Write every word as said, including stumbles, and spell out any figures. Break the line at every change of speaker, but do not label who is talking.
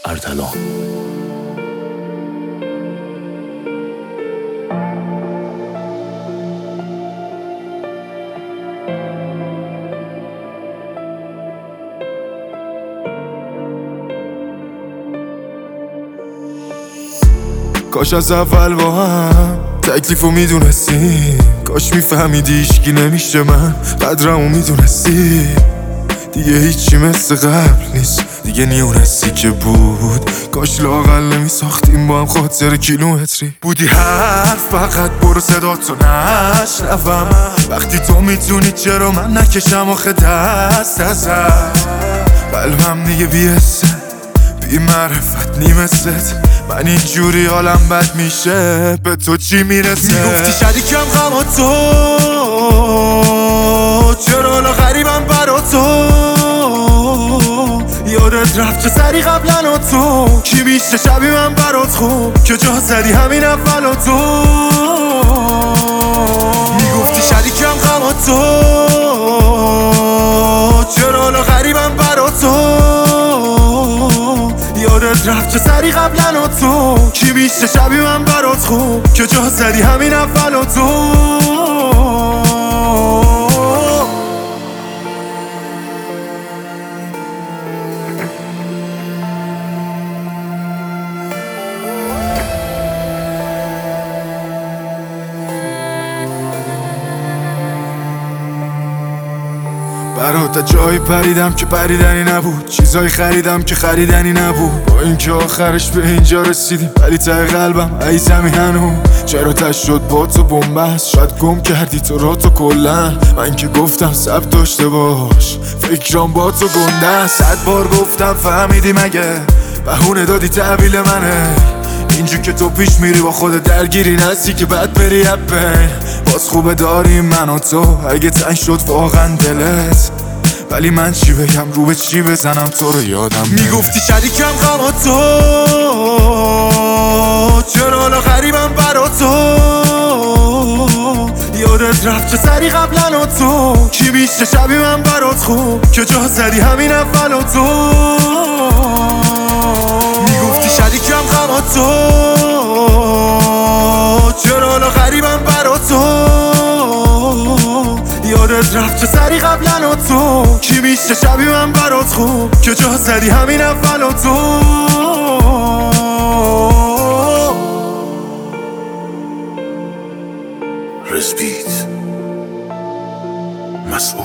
اردلان.
کاش از اول با هم تکلیفو میدونستی، کاش میفهمیدی ایشکی نمیشه من قدرمو میدونستی. دیگه هیچی مثل قبل نیست، دیگه نیونستی که بود. کاش لااقل نمیساختیم با هم خاطر کیلومتری. بودی حرف فقط برو صداتو نشنوم، وقتی تو میتونی چرا من نکشم آخه دست ازت. قلبم دیگه بیسته بی معرفت نیمست، من اینجوری حالم بد میشه به تو چی میرسه؟ میگفتی شریکم غم تو، چرا حالا غریبم برا تو؟ یادت رفت چه سری قبلا تو، کی میشه شبی من برات خوب که جا زدی همین اول تو. میگفتی شریکم غم تو، چرا حالا غریبم برا تو؟ یادت رفت چه سری قبلا تو، کی میشه شبی من برات خوب که جا زدی همین اول تو. برات جایی پریدم که پریدنی نبود، چیزایی خریدم که خریدنی نبود. با اینکه آخرش به اینجا رسیدیم ولی ته قلبم ای زمینو. چرا تش شد با تو بنبست، شاید گم کردی تو را تو کلن. من که گفتم ثبت داشته باش، فکرام با تو گنده. صد بار گفتم فهمیدی مگه، بهونه دادی تحویل منه. اینجور که تو پیش میری با خود درگیری نستی که بعد بری اپن. باز خوبه داریم من و تو، اگه تنگ شد واقعا دلت. ولی من چی بگم رو به چی بزنم تو رو یادم. میگفتی شریکم غم تو، چرا حالا غریبم برا تو؟ یادت رفت چه سری قبلا تو، کی میشه شبی من برات خوب که جا زدی همین اول تو. میگفتی شریکم غم تو، چرا حالا غریبم برا تو؟ یادت رفت چه سری قبلا تو، کی میشه شبی من برات خوب که جا زدی همین اول تو.
رسپیت مسئول